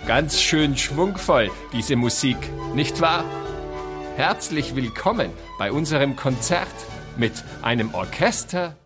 Ganz schön schwungvoll, diese Musik, nicht wahr? Herzlich willkommen bei unserem Konzert mit einem Orchester